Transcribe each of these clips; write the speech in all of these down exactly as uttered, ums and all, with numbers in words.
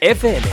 F M.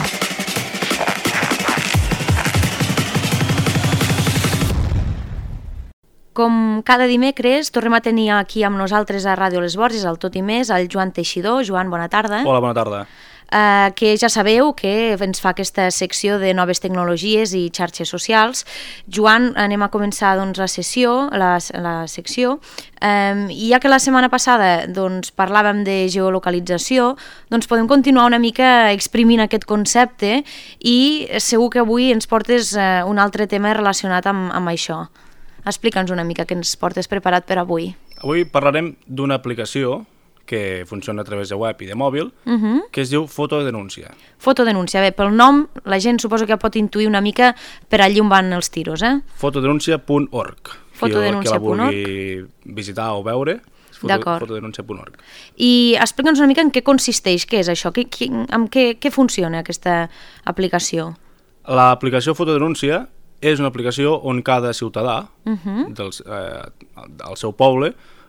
Com cada dimecres, tornem a tenir aquí amb nosaltres a Ràdio Les Borges, al Tot i Més, el Joan Teixidor. Joan, bona tarda. Hola, bona tarda. Uh, que ja sabeu que ens fa aquesta secció de noves tecnologies i xarxes socials. Joan, anem a començar doncs, la sessió, la, la secció. Um, I ja que la setmana passada doncs, parlàvem de geolocalització, doncs podem continuar una mica exprimint aquest concepte i segur que avui ens portes uh, un altre tema relacionat amb, amb això. Explica'ns una mica què ens portes preparat per avui. Avui parlarem d'una aplicació que funciona a través de web i de mòbil, Uh-huh. que es diu Fotodenúncia. Fotodenúncia. Bé, pel nom la gent suposo que pot intuir una mica per allí on van els tiros, eh? Fotodenúncia punt org. Fotodenúncia punt org. Qui la vulgui visitar o veure, foto, D'acord. fotodenúncia punt org. I explica'ns una mica en què consisteix, què és això, què, què, amb què, què funciona aquesta aplicació? L'aplicació Fotodenúncia és una aplicació on cada ciutadà Uh-huh. dels, eh, del seu poble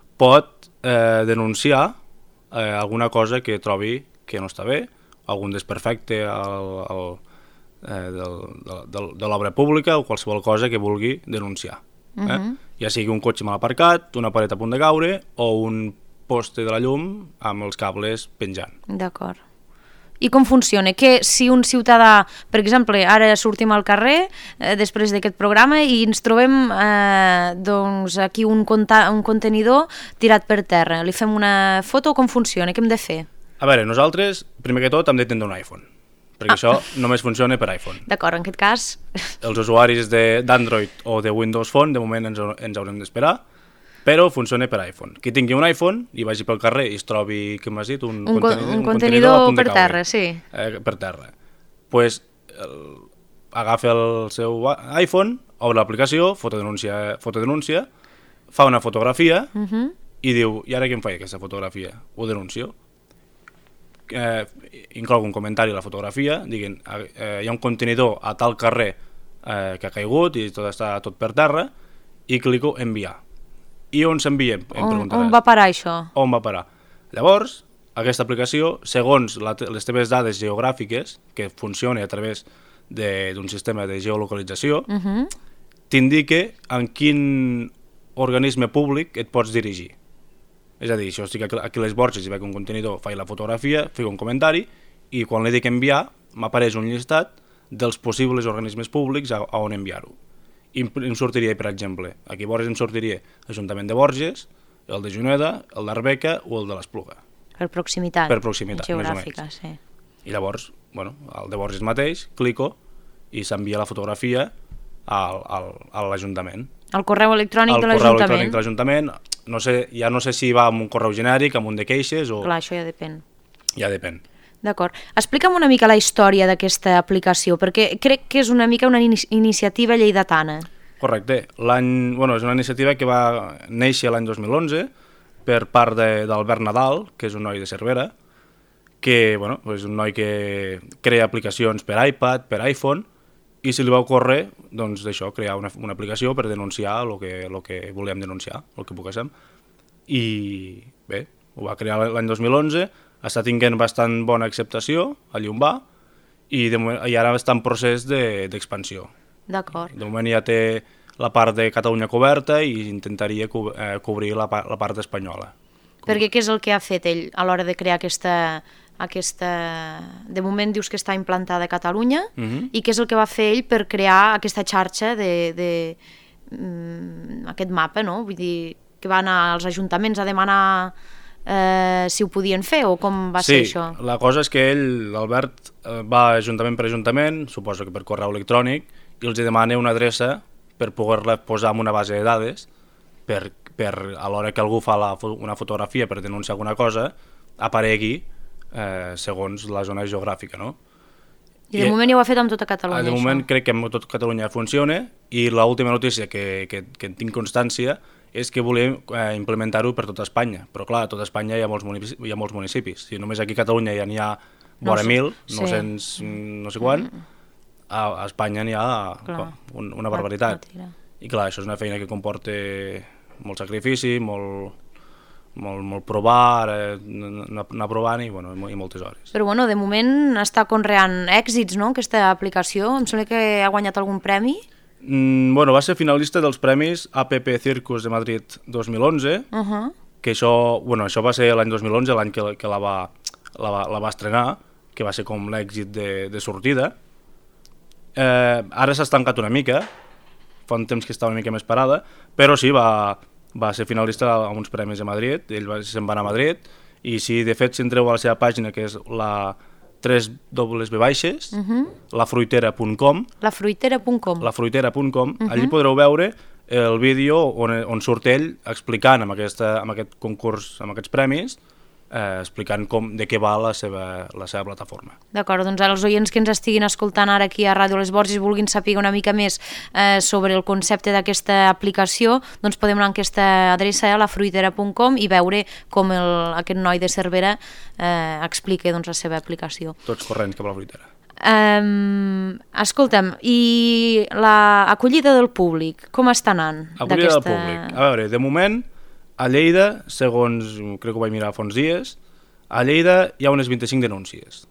pot eh, denunciar eh, alguna cosa que trobi que no està bé, algun desperfecte al, al, eh, del, de, de l'obra pública o qualsevol cosa que vulgui denunciar. Eh? Uh-huh. Ja sigui un cotxe mal aparcat, una paret a punt de caure o un poste de la llum amb els cables penjant. D'acord. I com funciona? Que si un ciutadà, per exemple, ara sortim al carrer eh, després d'aquest programa i ens trobem eh, doncs aquí un, conta un contenidor tirat per terra, li fem una foto o com funciona? Què hem de fer? A veure, nosaltres, primer que tot, hem de tindre un iPhone, perquè ah. això només funciona per iPhone. D'acord, en aquest cas... Els usuaris d'Android o de Windows Phone, de moment ens, ens haurem d'esperar, però funciona per iPhone. Qui tingui un iPhone i vagi pel carrer i es trobi, què m'has dit? Un, un, contenidor, un un contenidor, contenidor per terra, sí. Eh, per terra. Doncs pues, agafa el seu iPhone, obre l'aplicació, fotodenúncia, fotodenúncia, fa una fotografia Uh-huh. i diu, i ara què em faig aquesta fotografia? Ho denuncio. Eh, inclou un comentari a la fotografia, diguin, eh, hi ha un contenidor a tal carrer eh, que ha caigut i tot està tot per terra, i clico enviar. I on s'envia? On, on va parar això? On va parar? Llavors, aquesta aplicació, segons la, les teves dades geogràfiques, que funciona a través d'un sistema de geolocalització, Uh-huh. t'indica en quin organisme públic et pots dirigir. És a dir, si jo estic aquí a les Borges i veig un contenidor, faig la fotografia, fico un comentari, i quan li dic enviar, m'apareix un llistat dels possibles organismes públics a, a on enviar-ho. I em sortiria, per exemple, aquí a Borges em sortiria l'Ajuntament de Borges, el de Juneda, el d'Arbeca o el de l'Espluga. Per proximitat. Per proximitat, geogràfica, més o sí. I llavors, bueno, el de Borges mateix, clico i s'envia la fotografia al, al, a l'Ajuntament. El correu electrònic el de l'Ajuntament. El correu electrònic de l'Ajuntament. l'Ajuntament, no sé, ja no sé si va amb un correu genèric, amb un de queixes o... Clar, això ja depèn. Ja depèn. D'acord. Explica'm una mica la història d'aquesta aplicació, perquè crec que és una mica una in iniciativa lleidatana. Correcte. L'any, bueno, és una iniciativa que va néixer l'any dos mil onze per part d'Albert Nadal, que és un noi de Cervera, que bueno, és un noi que crea aplicacions per iPad, per iPhone, i se li va ocórrer doncs, això, crear una, una aplicació per denunciar el que, lo que volíem denunciar, el que poguéssim. I bé, ho va crear l'any dos mil onze, està tinguent bastant bona acceptació, allà on va, i, de moment, i ara està en procés d'expansió. De, D'acord. de moment ja té la part de Catalunya coberta i intentaria co eh, cobrir la, la part espanyola. Perquè què és el que ha fet ell a l'hora de crear aquesta, aquesta... De moment dius que està implantada a Catalunya, Uh-huh. i què és el que va fer ell per crear aquesta xarxa de... de mm, aquest mapa, no? Vull dir, que va anar als ajuntaments a demanar eh, si ho podien fer o com va sí, ser això? Sí, la cosa és que ell, l'Albert, eh, va ajuntament per ajuntament, suposo que per correu electrònic, i els demana una adreça per poder-la posar en una base de dades per, per a l'hora que algú fa la, una fotografia per denunciar alguna cosa, aparegui eh, segons la zona geogràfica, no? I de I, moment ja ho ha fet amb tota Catalunya, De això. moment crec que amb tot Catalunya funciona, i l'última notícia que, que, que en tinc constància és que volem eh, implementar-ho per tota Espanya, però clar, a tota Espanya hi ha molts municipis, hi ha molts municipis. Si només aquí a Catalunya ja n'hi ha vora no sé, mil, sí. nou-cents no sé quant, mm. a, a Espanya n'hi ha clar, un, una barbaritat. I clar, això és una feina que comporta molt sacrifici, molt, molt, molt provar, eh, anar provant i, bueno, i moltes hores. Però bueno, de moment està conreant èxits, no?, aquesta aplicació. Em sembla que ha guanyat algun premi. Mm, bueno, va ser finalista dels premis A P P Circus de Madrid dos mil onze, uh -huh. que això, bueno, això va ser l'any dos mil onze, l'any que, que la, va, la, va, la va estrenar, que va ser com l'èxit de, de sortida. Eh, ara s'ha estancat una mica, fa un temps que està una mica més parada, però sí, va, va ser finalista a uns premis a Madrid, ell va, se'n va anar a Madrid, i si de fet si entreu a la seva pàgina, que és la tres dobles ve baixes, uh -huh. lafruitera punt com, lafruitera punt com, lafruitera punt com, uh -huh. allí podreu veure el vídeo on, on surt ell explicant amb, aquesta, amb aquest concurs, amb aquests premis, eh, explicant com, de què va la seva, la seva plataforma. D'acord, doncs els oients que ens estiguin escoltant ara aquí a Ràdio Les Borges vulguin saber una mica més eh, sobre el concepte d'aquesta aplicació, doncs podem anar a aquesta adreça a lafruitera punt com i veure com el, aquest noi de Cervera eh, explica doncs, la seva aplicació. Tots corrents cap a la fruitera. Um, escolta'm, i l'acollida del públic, com està anant? Acollida del públic, a veure, de moment a Lleida, segons, crec que ho vaig mirar fa uns dies, a Lleida hi ha unes vint-i-cinc denúncies.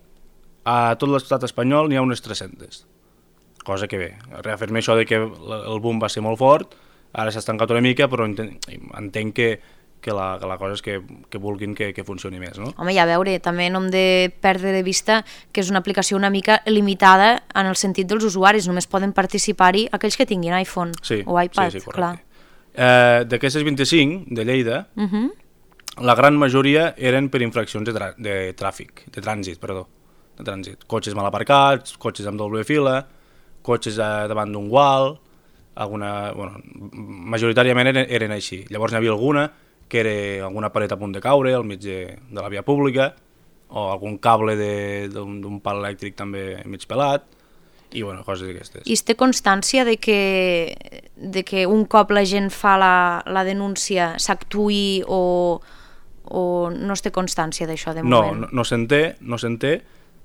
A tot l'estat espanyol n'hi ha unes tres-centes. Cosa que bé, reafirma això de que el boom va ser molt fort, ara s'ha estancat una mica, però entenc, entenc que, que, la, que la cosa és que, que vulguin que, que funcioni més, no? Home, ja a veure, també no hem de perdre de vista que és una aplicació una mica limitada en el sentit dels usuaris, només poden participar-hi aquells que tinguin iPhone sí, o iPad, sí, sí, clar. Eh, d'aquestes vint-i-cinc de Lleida, uh -huh. la gran majoria eren per infraccions de, de tràfic, de trànsit, perdó, de trànsit. Cotxes mal aparcats, cotxes amb doble fila, cotxes eh, davant d'un gual, alguna, bueno, majoritàriament eren, eren així. Llavors n'hi havia alguna que era alguna paret a punt de caure al mig de, de la via pública, o algun cable d'un pal elèctric també mig pelat, i bueno, coses d'aquestes. I es té constància de que, de que un cop la gent fa la, la denúncia s'actuï o, o no es té constància d'això de moment? No, no, no se'n té, no se'n té,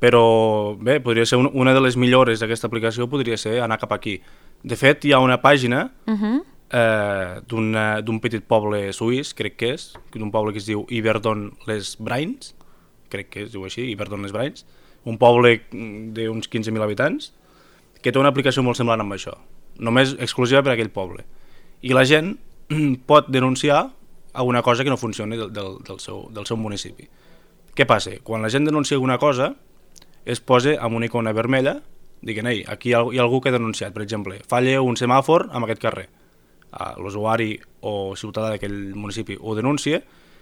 però bé, podria ser un, una de les millores d'aquesta aplicació podria ser anar cap aquí. De fet, hi ha una pàgina uh-huh. eh, d'un petit poble suís, crec que és, d'un poble que es diu Yverdon-les-Bains, crec que es diu així, Yverdon-les-Bains, un poble d'uns quinze mil habitants, que té una aplicació molt semblant amb això, només exclusiva per a aquell poble. I la gent pot denunciar alguna cosa que no funcioni del, del, del, seu, del seu municipi. Què passa? Quan la gent denuncia alguna cosa, es posa amb una icona vermella, diguent, ei, aquí hi ha, hi ha algú que ha denunciat, per exemple, falla un semàfor en aquest carrer. L'usuari o ciutadà d'aquell municipi ho denuncia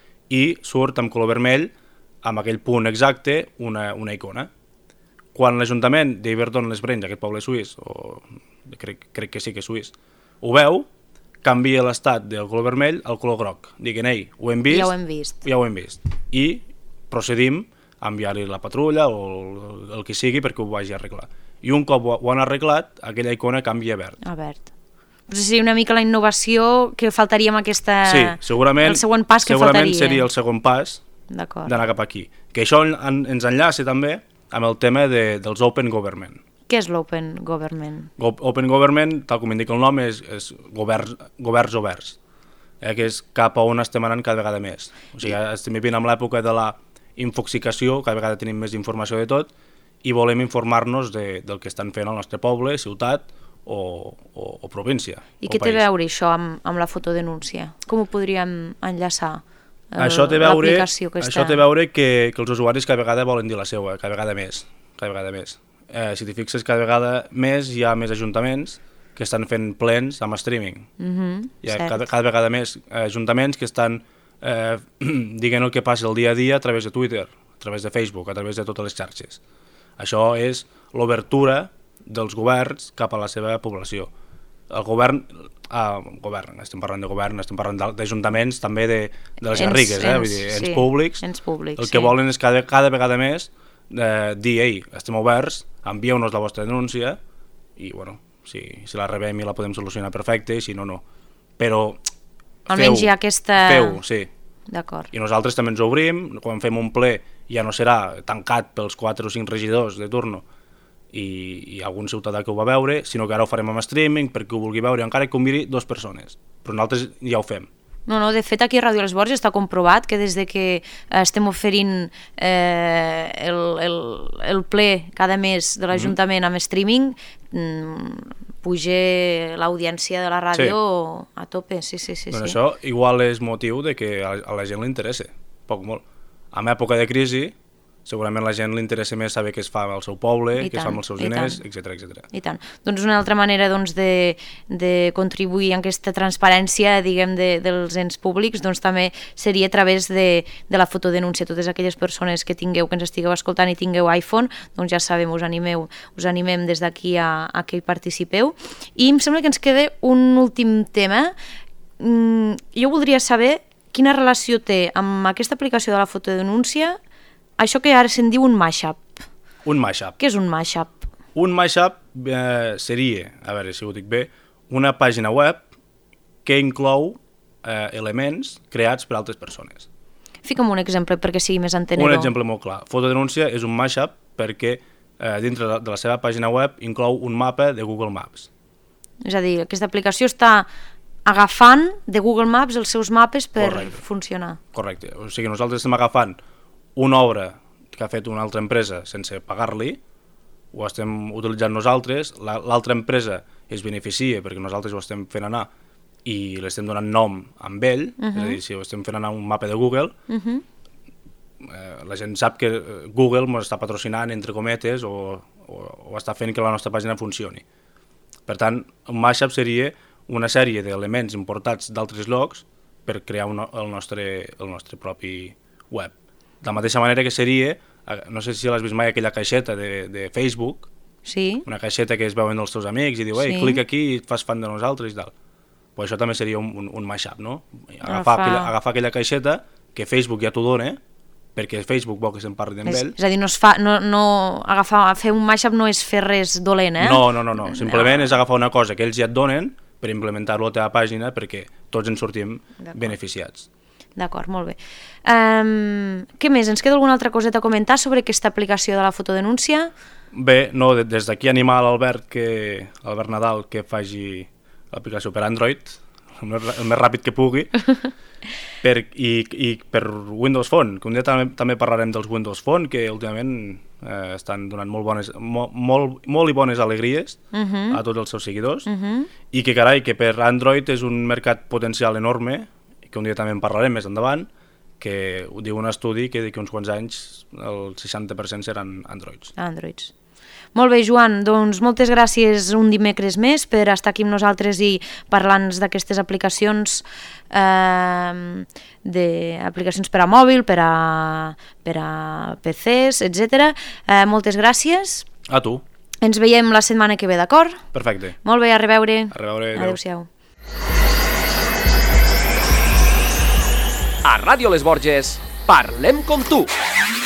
i surt amb color vermell, amb aquell punt exacte, una, una icona. Quan l'Ajuntament d'Yverdon-les-Bains, aquest poble suís, o crec, crec que sí que és suís, ho veu, canvia l'estat del color vermell al color groc. Diguin, ei, ho hem vist, ja ho hem vist. Ja ho hem vist. I procedim a enviar-li la patrulla o el, el que sigui perquè ho vagi a arreglar. I un cop ho, ho han arreglat, aquella icona canvia a verd. A verd. Però seria una mica la innovació que faltaria amb aquesta... Sí, segurament, el següent pas que segurament faltaria. seria el segon pas d'anar cap aquí. Que això en, ens enllaça també amb el tema de, dels Open Government. Què és l'Open Government? Go Open Government, tal com indica el nom, és, és governs, governs oberts, eh, que és cap a on estem anant cada vegada més. O sigui, estem vivint amb l'època de la infoxicació, cada vegada tenim més informació de tot, i volem informar-nos de, del que estan fent al nostre poble, ciutat o, o, o província. I o què país. té a veure això amb, amb la fotodenúncia? Com ho podríem enllaçar? Això té a veure, això té a veure que, que els usuaris cada vegada volen dir la seva, cada vegada més. Cada vegada més. Eh, si t'hi fixes, cada vegada més hi ha més ajuntaments que estan fent plens amb streaming. Mm-hmm, hi ha cada, cada vegada més ajuntaments que estan eh, dient el que passa el dia a dia a través de Twitter, a través de Facebook, a través de totes les xarxes. Això és l'obertura dels governs cap a la seva població. El govern, ah, govern, estem parlant de govern, estem parlant d'ajuntaments també de, de les garrigues, eh? Vull dir, ens sí, públics, ens públics, el que sí. volen és cada, cada vegada més eh, dir, ei, estem oberts, envieu-nos la vostra denúncia i, bueno, si, si la rebem i la podem solucionar perfecte, i si no, no. Però almenys hi ha aquesta... Feu, sí. D'acord. I nosaltres també ens obrim, quan fem un ple ja no serà tancat pels quatre o cinc regidors de turno i, i algun ciutadà que ho va veure, sinó que ara ho farem amb streaming perquè ho vulgui veure, encara que ho miri dues persones, però nosaltres ja ho fem. No, no, de fet aquí a Ràdio Les Borges està comprovat que des de que estem oferint eh, el, el, el ple cada mes de l'Ajuntament amb streaming, puja l'audiència de la ràdio sí. a tope, sí, sí, sí. Doncs sí. Això igual és motiu de que a la gent li interessa, poc molt. En època de crisi, segurament la gent li interessa més saber què es fa al seu poble, què es fa amb els seus diners, etcètera, etcètera. I tant. Doncs una altra manera doncs, de, de contribuir a aquesta transparència, diguem, de, dels ens públics, doncs també seria a través de, de la fotodenúncia. Totes aquelles persones que tingueu, que ens estigueu escoltant i tingueu iPhone, doncs ja sabem, us animeu, us animem des d'aquí a, a que hi participeu. I em sembla que ens queda un últim tema. Mm, jo voldria saber quina relació té amb aquesta aplicació de la fotodenúncia això que ara se'n diu un mashup. Un mashup. Què és un mashup? Un mashup eh, seria, a veure si ho dic bé, una pàgina web que inclou eh, elements creats per altres persones. Fica'm un exemple perquè sigui més entenedor. Un exemple molt clar. Fotodenúncia és un mashup perquè eh, dintre de la seva pàgina web inclou un mapa de Google Maps. És a dir, aquesta aplicació està agafant de Google Maps els seus mapes per Correcte. funcionar. Correcte. O sigui, nosaltres estem agafant una obra que ha fet una altra empresa sense pagar-li, ho estem utilitzant nosaltres, l'altra empresa es beneficia perquè nosaltres ho estem fent anar i l'estem donant nom amb ell, uh -huh. és a dir, si ho estem fent anar un mapa de Google, uh -huh. eh, la gent sap que Google ens està patrocinant, entre cometes, o, o, o està fent que la nostra pàgina funcioni. Per tant, un mashup seria una sèrie d'elements importats d'altres llocs per crear un, el, nostre, el nostre propi web. De la mateixa manera que seria, no sé si l'has vist mai, aquella caixeta de, de Facebook, sí. una caixeta que es veuen dels teus amics i diu, ei, sí. clica aquí i et fas fan de nosaltres i tal. Pues això també seria un, un, un mashup, no? Agafar, Agafa... aquella, agafar aquella caixeta que Facebook ja t'ho dona, perquè Facebook vol que se'n parli amb ell. És a dir, no es fa, no, no, agafar, fer un mashup no és fer res dolent, eh? No, no, no, no. simplement no. és agafar una cosa que ells ja et donen per implementar-lo a la teva pàgina perquè tots ens sortim beneficiats. D'acord, molt bé. Um, què més? Ens queda alguna altra coseta a comentar sobre aquesta aplicació de la fotodenúncia? Bé, no, des d'aquí animar l'Albert, que Albert Nadal, que faci l'aplicació per Android, el més, el més ràpid que pugui, per, i, i per Windows Phone, que un dia també, també parlarem dels Windows Phone, que últimament eh, estan donant molt, bones, molt, molt, molt i bones alegries uh-huh. a tots els seus seguidors, uh-huh. i que, carai, que per Android és un mercat potencial enorme, que un dia també en parlarem més endavant, que ho diu un estudi que d'aquí uns quants anys el seixanta per cent seran Androids. Androids. Molt bé, Joan, doncs moltes gràcies un dimecres més per estar aquí amb nosaltres i parlar-nos d'aquestes aplicacions, eh, de, aplicacions per a mòbil, per a, per a P Cs, etcètera. Eh, moltes gràcies. A tu. Ens veiem la setmana que ve, d'acord? Perfecte. Molt bé, a reveure. A reveure. Adéu-siau. A Ràdio Les Borges, parlem com tu.